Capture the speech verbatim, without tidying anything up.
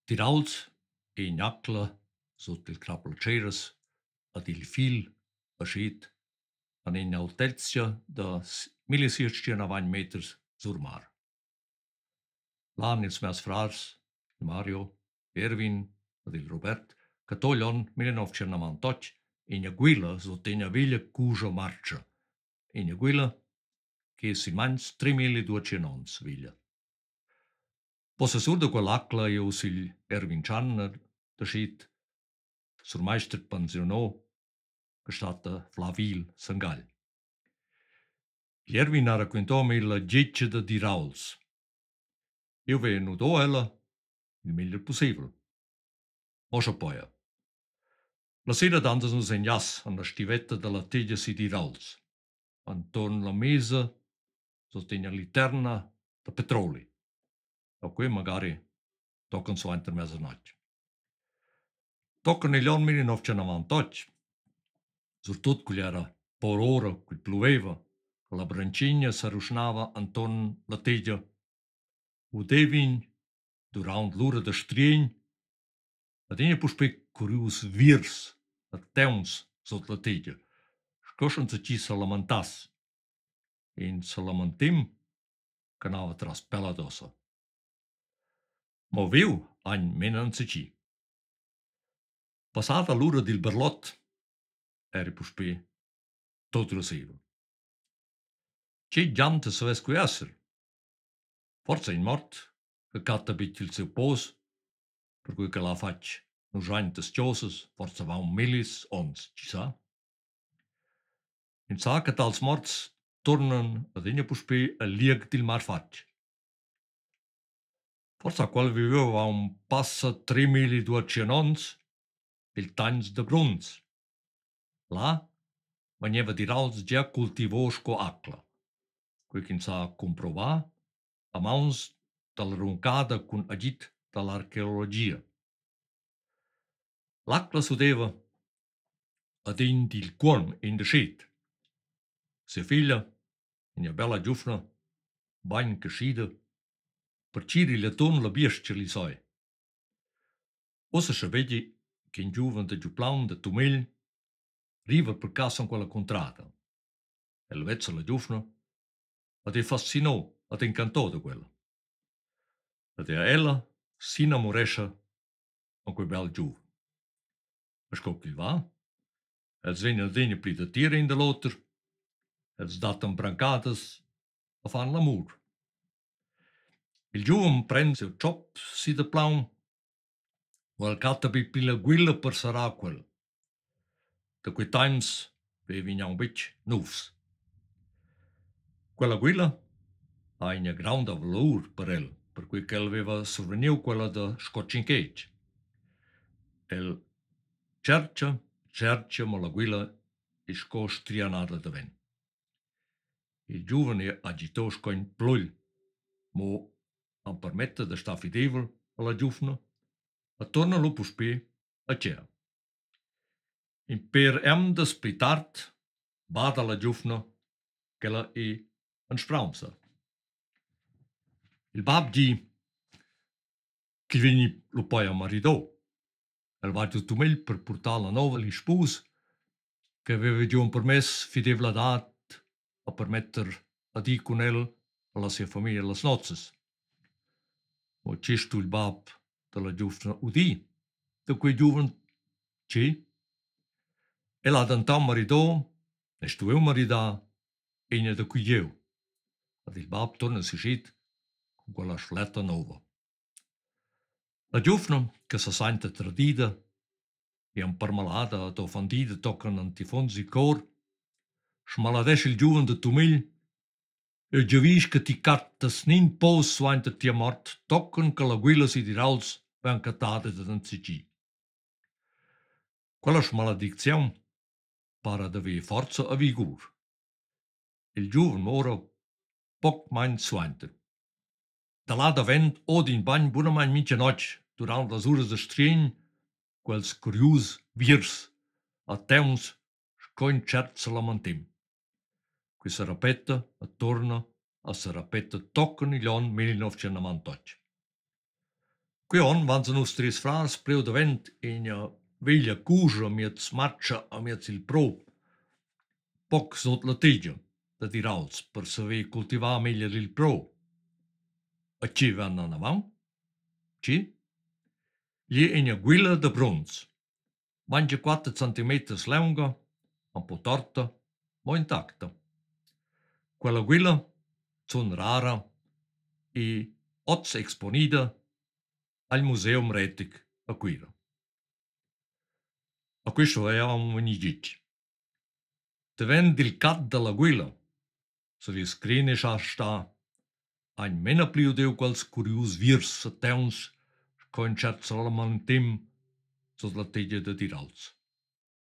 Tirauls e gnacla sut il crappeltscheras ad il fil aschit an in altezia da milleseicentnovanta meters sur mar. Lan ils meus frars, il Mario, Erwin ad il Robert, che toglion millenovecentonovantotg in guila sut in veglia cuja marcia, in guila che si mans tremilleduecent ons viglia. Possessur de quell'acla io sil Erwin Channer da schit, sur meister pensionò, gestata Flavil Sangall. Gli Erwin ha raccontato me la geccia da di Rauls. Io ve nudo ella il meglio possibile. Oscia poi. La sera danzas nos en jas an la stivetta della teglia si di Rauls. Antorn la mesa sostegna literna da petroli. A quei magari toccano su enter mezzanotte. Toccano negli anni millenovecentonovantotto, surtut quel era por ora, quel pluveva, la brancigna s'arrusnava antorn la teglia. Udevin, durant l'ora da striegn, ad ina puspe curius virs, a teuns sot la teglia, scoschen se ci se lamentas. In se lamentim, canava tras pella dosa. Mo viu, agn menan se ci. Passata l'ora del berlot, eri puspe tot rosiva. Che giante saves qui esser? Forza in mort, che catta bit il seu pos, per cui che la fac nu giantes ciosas, forza va un millis ons, ci sa? In sa che tals morts tornan ad ina puspe a lieg dil mar fac. Forza qual viveva un passa tremilleduecent ons, il tagns de brunz. Là, veniva di rals già cultivosco acla, qui che sa comprova, a mauns dalla roncada cun agit dall'archeologia. L'acla sudeva ad in dil cuorm in de schet. Se figlia, una bella giufna, bagn crescida, per ciri le ton la biesce li soi. Ossa se vedi che in giuven de giuplaun de tumegl riva per casa in quella contrada. E la vezza la giufna, ad e fascinò, ad incantò de quella. Ad e ella si namorescia an quel bel giuv. E scop il va, els vegna degna pli da tira in de loter, els datan brancades a fan l'amur. Il giuven prende seu chop si de plaun, o el catta bi pila guilla per sarà quel. Da quei times vevi un bic nuvs. Quella guilla ha una grande valor per el, per cui che el aveva surveniu quella da Scotchinchage. El cercia, cercia, ma la guilla è sco strianata da ven. Il giovane agitò scoin plugl, mo am permette da sta fidevel alla giufna, a torna lo puspe a cea. In per em da spritart, bada la giufna, che la è en spraunza. Il bab di che veni lo poi a maridò. El va tutto meglio per portare la nova li spus, che aveva già un permess fidevla dat a permetter a di con el alla sua famiglia las nozzes. Mo cestu il bab della giufna udì, da quei giuven ce? El ha dantam maridò, ne stu eu maridà, ena da cui eu. Ad il bab torna si scit con quella schletta nova. La giufna, che sa sente tradida, e un parmalada ad offendida toccano antifonsi cor, smaladesce il giuven de tumigl, e giavis che ti cattas nin pos suainte tia mort, toccano che la guilla si di rauls ven cattate da danzici. Quella smaledizione para da vi forza a vigur. Il giuven ora poc main suainte. Da là da vent od in bagn buna main mince noc, durant las uras de strien, quels curius virs, a temps, scoin cert se lamentim. Qui se rapetta, a torna, a se rapetta toccano gli anni millenovecentonovantotto. Qui on van se nus tris frars priu davent in veglia cuscia miez matcha a miez il pro, poc sot la tigia da dirauls per saver cultivar meglier il pro. A ci van an avant? Ci? Gli ina guilla da brunz, mangia quattro centimeters lunga, un po' torta, ma intacta. Quella guilla son rara e oz exponida al Museum Retic a Quira. A questo è un igit. Devent il cat della guilla, se vi scrine scha sta, ein mena pliu deu quals curius virs a teuns, coin cert salaman tim, sos la teglia de dirals.